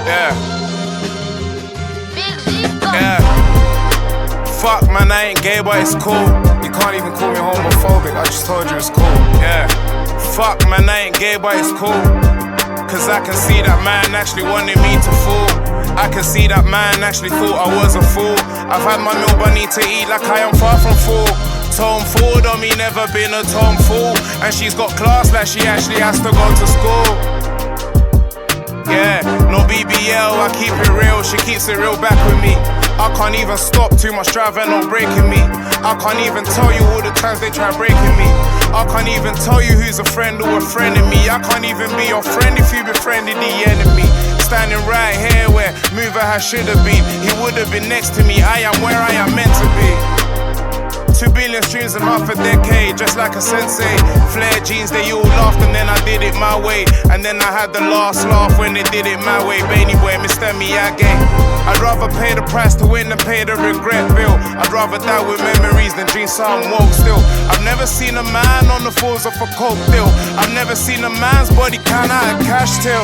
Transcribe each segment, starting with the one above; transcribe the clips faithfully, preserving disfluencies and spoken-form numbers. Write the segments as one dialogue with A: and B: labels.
A: Yeah. Yeah. Fuck man, I ain't gay, but it's cool. You can't even call me homophobic, I just told you it's cool. Yeah. Fuck man, I ain't gay, but it's cool. Cause I can see that man actually wanted me to fool. I can see that man actually thought I was a fool. I've had my milk, but need to eat like I am far from full. Tom Ford on me, never been a Tom fool. And she's got class like she actually has to go to school. Yeah, no B B L, I keep it real, she keeps it real back with me. I can't even stop, too much driving on breaking me. I can't even tell you all the times they try breaking me. I can't even tell you who's a friend or a friend of me. I can't even be your friend if you befriended the enemy. Standing right here where mover has should have been. He would have been next to me, I am where I am meant to be. Two billion streams in half a decade, just like a sensei. Flare jeans, they all laughed and then I did it my way. And then I had the last laugh when they did it my way. But anyway, Mister Miyagi, I'd rather pay the price to win than pay the regret bill. I'd rather die with memories than dream something woke still. I've never seen a man on the falls of a coke deal. I've never seen a man's body count out a cash till.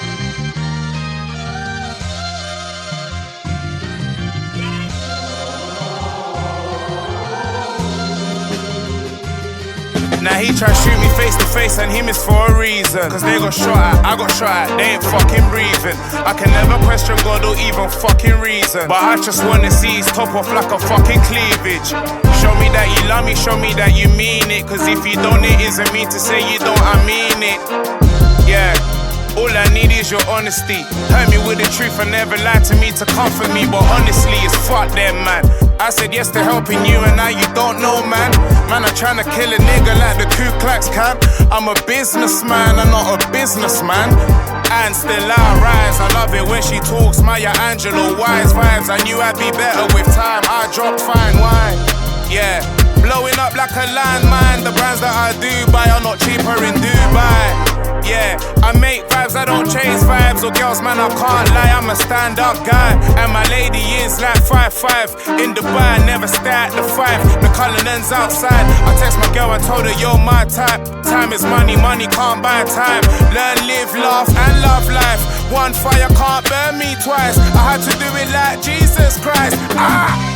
A: Now he try shoot me face to face and he missed for a reason. Cause they got shot at, I got shot at, they ain't fucking breathing. I can never question God or even fucking reason. But I just wanna see his top off like a fucking cleavage. Show me that you love me, show me that you mean it. Cause if you don't, it isn't me to say you don't, I mean it. Yeah. All I need is your honesty. Hurt me with the truth and never lie to me to comfort me. But honestly, it's fuck them, man. I said yes to helping you and now you don't know, man. Man, I'm trying to kill a nigga like the Ku Klux Klan. I'm a businessman, I'm not a businessman. And still I rise, I love it when she talks Maya Angelou, wise vibes. I knew I'd be better with time, I dropped fine wine. Yeah, blowing up like a landmine. The brands that I do buy are not cheaper in Dubai. Yeah, I make vibes, I don't chase vibes or girls, man, I can't lie, I'm a stand-up guy. And my lady is like five five. In Dubai, never stay at the five. The Cullinan's outside. I text my girl, I told her, you're my type. Time is money, money can't buy time. Learn, live, laugh, and love life. One fire can't burn me twice. I had to do it like Jesus Christ. Ah!